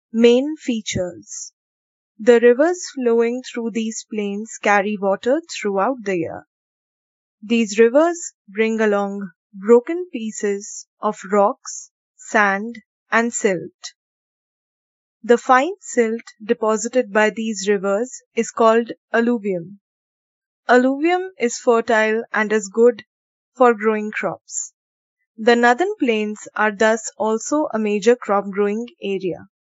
Main features. The rivers flowing through these plains carry water throughout the year. These rivers bring along broken pieces of rocks, sand, and silt. The fine silt deposited by these rivers is called alluvium. Alluvium is fertile and is good for growing crops. The northern plains are thus also a major crop growing area.